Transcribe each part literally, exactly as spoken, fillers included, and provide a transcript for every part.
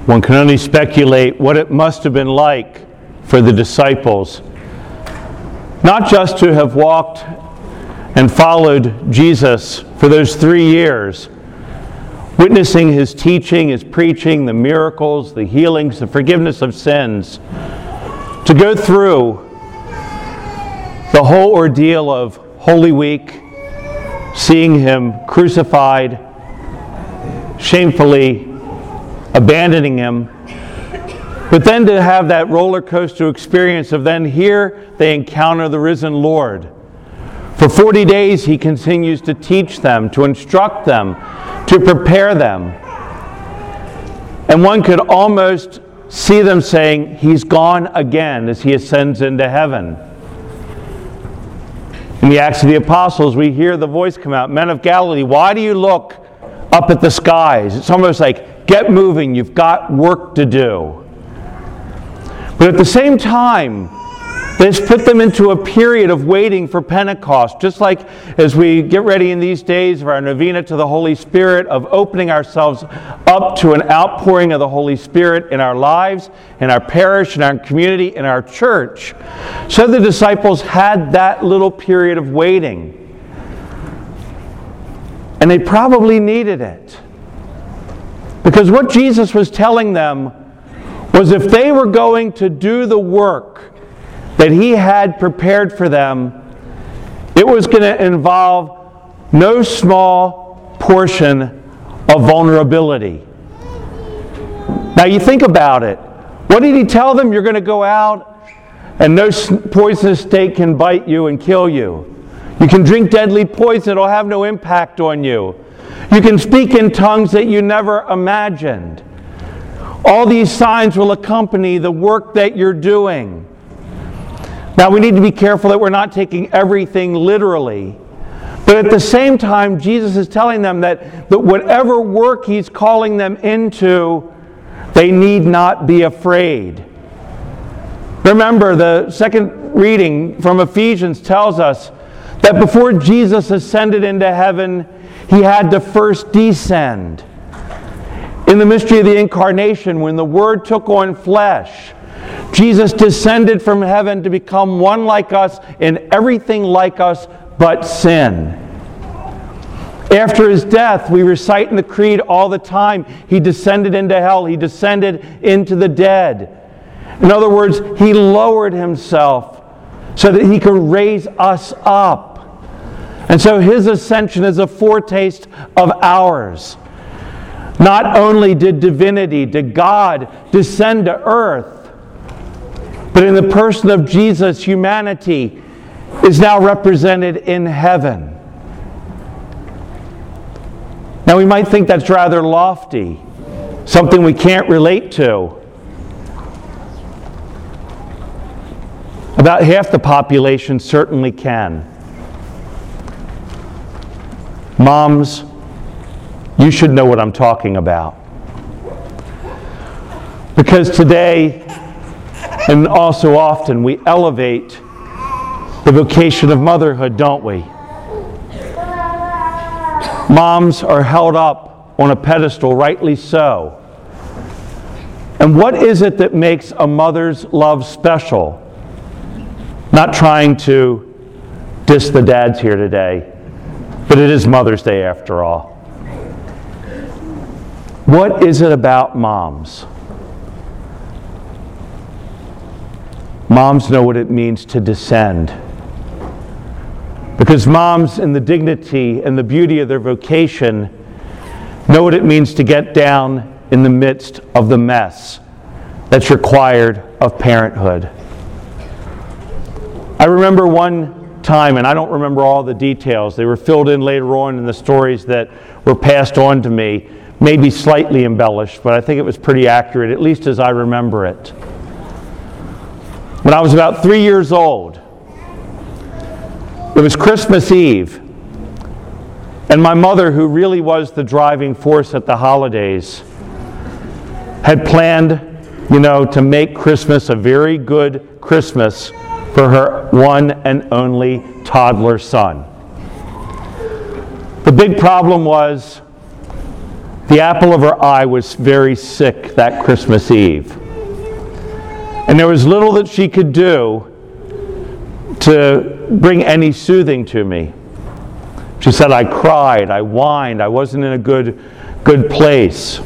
One can only speculate what it must have been like for the disciples, not just to have walked and followed Jesus for those three years, witnessing his teaching, his preaching, the miracles, the healings, the forgiveness of sins, to go through the whole ordeal of Holy Week, seeing him crucified, shamefully abandoning him, but then to have that roller coaster experience of then here they encounter the risen Lord. For forty days he continues to teach them, to instruct them, to prepare them. And one could almost see them saying, he's gone again as he ascends into heaven. In the Acts of the Apostles, we hear the voice come out, men of Galilee, why do you look up at the skies? It's almost like, get moving, you've got work to do. But at the same time, this put them into a period of waiting for Pentecost, just like as we get ready in these days of our novena to the Holy Spirit, of opening ourselves up to an outpouring of the Holy Spirit in our lives, in our parish, in our community, in our church. So the disciples had that little period of waiting. And they probably needed it. Because what Jesus was telling them was if they were going to do the work that he had prepared for them, it was going to involve no small portion of vulnerability. Now you think about it. What did he tell them? You're going to go out and no poisonous snake can bite you and kill you. You can drink deadly poison, it'll have no impact on you. You can speak in tongues that you never imagined. All these signs will accompany the work that you're doing. Now we need to be careful that we're not taking everything literally. But at the same time, Jesus is telling them that, that whatever work he's calling them into, they need not be afraid. Remember, the second reading from Ephesians tells us that before Jesus ascended into heaven, he had to first descend. In the mystery of the Incarnation, when the Word took on flesh, Jesus descended from heaven to become one like us in everything like us but sin. After his death, we recite in the Creed all the time, he descended into hell, he descended into the dead. In other words, he lowered himself so that he could raise us up. And so his ascension is a foretaste of ours. Not only did divinity, did God descend to earth, but in the person of Jesus, humanity is now represented in heaven. Now we might think that's rather lofty, something we can't relate to. About half the population certainly can. Moms, you should know what I'm talking about. Because today, and also often, we elevate the vocation of motherhood, don't we? Moms are held up on a pedestal, rightly so. And what is it that makes a mother's love special? Not trying to diss the dads here today, but it is Mother's Day after all. What is it about moms? Moms know what it means to descend. Because moms, in the dignity and the beauty of their vocation, know what it means to get down in the midst of the mess that's required of parenthood. I remember one time, and I don't remember all the details, they were filled in later on in the stories that were passed on to me, maybe slightly embellished, but I think it was pretty accurate, at least as I remember it. When I was about three years old, it was Christmas Eve, and my mother, who really was the driving force at the holidays, had planned, you know, to make Christmas a very good Christmas for her one and only toddler son. The big problem was The apple of her eye was very sick that Christmas Eve. And there was little that she could do to bring any soothing to me. She said, I cried, I whined, I wasn't in a good, good place.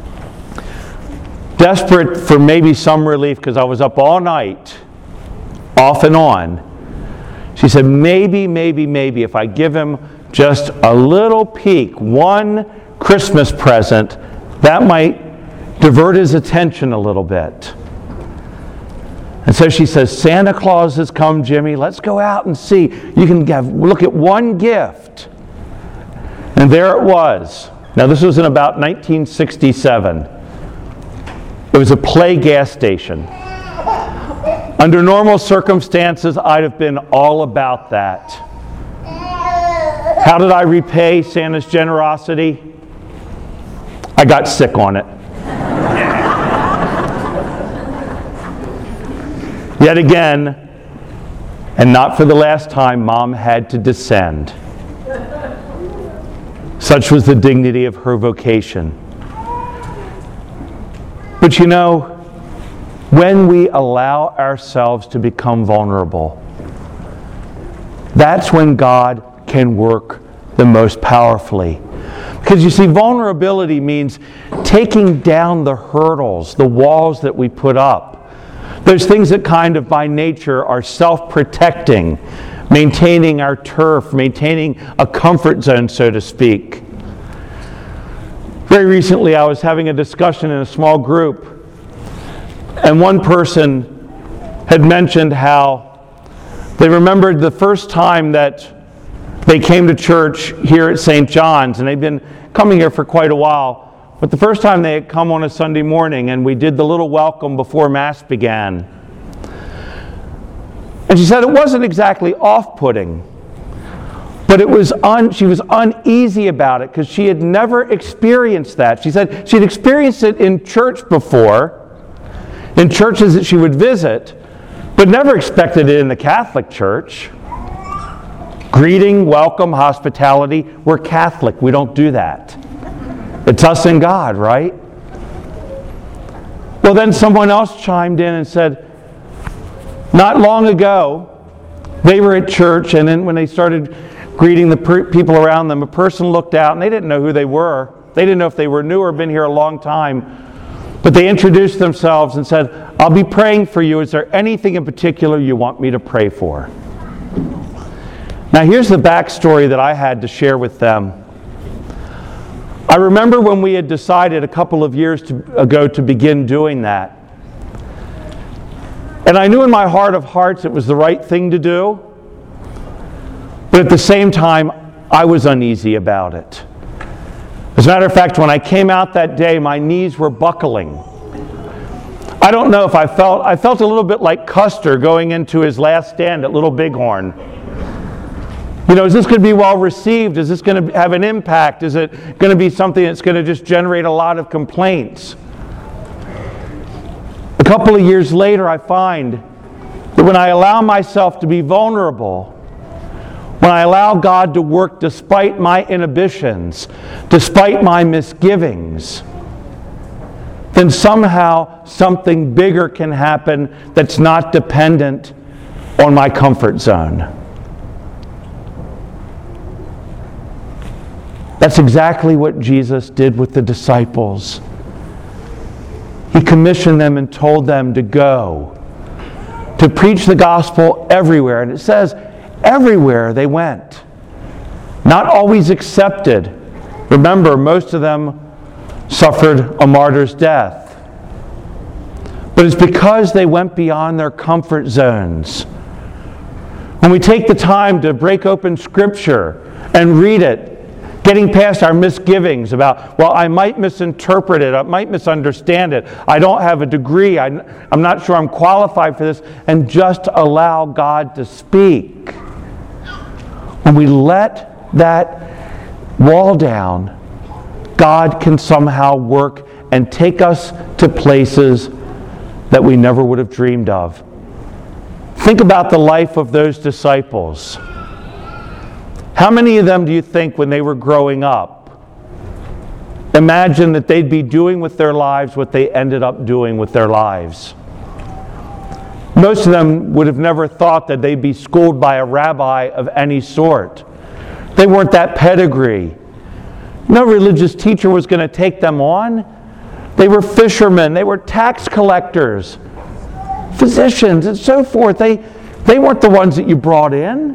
Desperate for maybe some relief because I was up all night, off and on. She said, maybe, maybe, maybe if I give him just a little peek, one Christmas present, that might divert his attention a little bit. And so she says, Santa Claus has come, Jimmy. Let's go out and see. You can have, look at one gift. And there it was. Now, this was in about nineteen sixty-seven. It was a Play gas station. Under normal circumstances, I'd have been all about that. How did I repay Santa's generosity? I got sick on it. Yet again, and not for the last time, Mom had to descend. Such was the dignity of her vocation. But you know, when we allow ourselves to become vulnerable, that's when God can work the most powerfully. Because you see, vulnerability means taking down the hurdles, the walls that we put up. Those things that kind of by nature are self-protecting, maintaining our turf, maintaining a comfort zone, so to speak. Very recently, I was having a discussion in a small group, and one person had mentioned how they remembered the first time that they came to church here at Saint John's, and they've been coming here for quite a while. But the first time they had come on a Sunday morning, and we did the little welcome before Mass began. And she said it wasn't exactly off-putting, but it was un, she was uneasy about it because she had never experienced that. She said she'd experienced it in church before, in churches that she would visit, but never expected it in the Catholic Church. Greeting, welcome, hospitality. We're Catholic. We don't do that. It's us and God, right? Well, then someone else chimed in and said, not long ago, they were at church, and then when they started greeting the per- people around them, a person looked out, and they didn't know who they were. They didn't know if they were new or been here a long time. But they introduced themselves and said, I'll be praying for you. Is there anything in particular you want me to pray for? Now, here's the backstory that I had to share with them. I remember when we had decided a couple of years to, ago to begin doing that. And I knew in my heart of hearts it was the right thing to do. But at the same time, I was uneasy about it. As a matter of fact, when I came out that day, my knees were buckling. I don't know if I felt, I felt a little bit like Custer going into his last stand at Little Bighorn. You know, is this going to be well received? Is this going to have an impact? Is it going to be something that's going to just generate a lot of complaints? A couple of years later, I find that when I allow myself to be vulnerable, when I allow God to work despite my inhibitions, despite my misgivings, then somehow something bigger can happen that's not dependent on my comfort zone. That's exactly what Jesus did with the disciples. He commissioned them and told them to go, to preach the gospel everywhere. And it says, everywhere they went. Not always accepted. Remember, most of them suffered a martyr's death. But it's because they went beyond their comfort zones. When we take the time to break open Scripture and read it, getting past our misgivings about, well, I might misinterpret it, I might misunderstand it, I don't have a degree, I, I'm not sure I'm qualified for this, and just allow God to speak. When we let that wall down, God can somehow work and take us to places that we never would have dreamed of. Think about the life of those disciples. How many of them do you think when they were growing up imagine that they'd be doing with their lives what they ended up doing with their lives. Most of them would have never thought that they'd be schooled by a rabbi of any sort. They weren't that pedigree. No religious teacher was going to take them on. They were fishermen. They were tax collectors, physicians, and so forth. They, they weren't the ones that you brought in.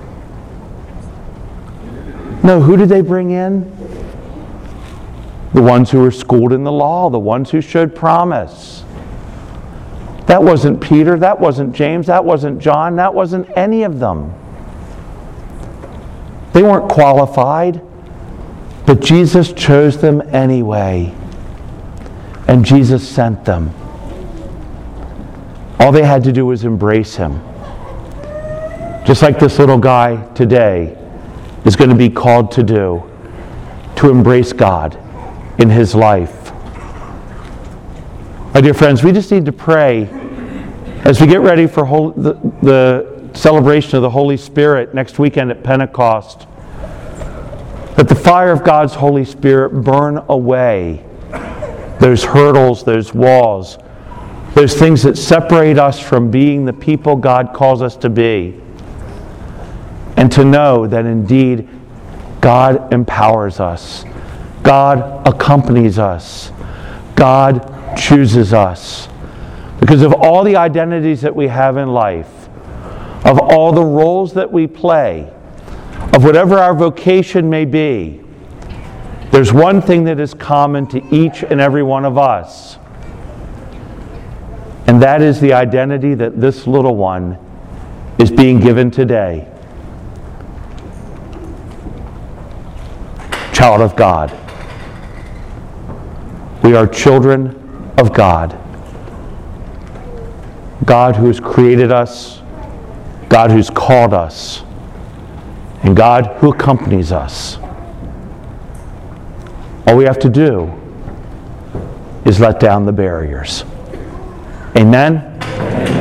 No, who did they bring in? The ones who were schooled in the law, the ones who showed promise. That wasn't Peter, that wasn't James, that wasn't John, that wasn't any of them. They weren't qualified, but Jesus chose them anyway. And Jesus sent them. All they had to do was embrace him. Just like this little guy today is going to be called to do, to embrace God in his life. My dear friends, we just need to pray as we get ready for whole, the, the celebration of the Holy Spirit next weekend at Pentecost, that the fire of God's Holy Spirit burn away those hurdles, those walls, those things that separate us from being the people God calls us to be. And to know that indeed God empowers us. God accompanies us. God chooses us. Because of all the identities that we have in life, of all the roles that we play, of whatever our vocation may be, there's one thing that is common to each and every one of us. And that is the identity that this little one is being given today. Child of God. We are children of God. God who has created us, God who's called us, and God who accompanies us. All we have to do is let down the barriers. Amen?